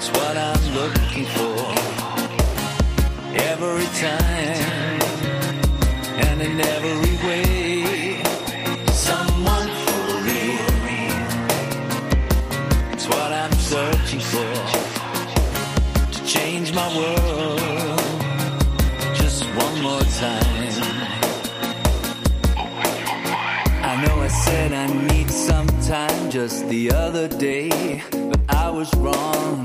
what I'm looking for every time and in every way. Someone for real. It's what I'm searching for to change my world just one more time. I know I said I need some time just the other day, but I was wrong.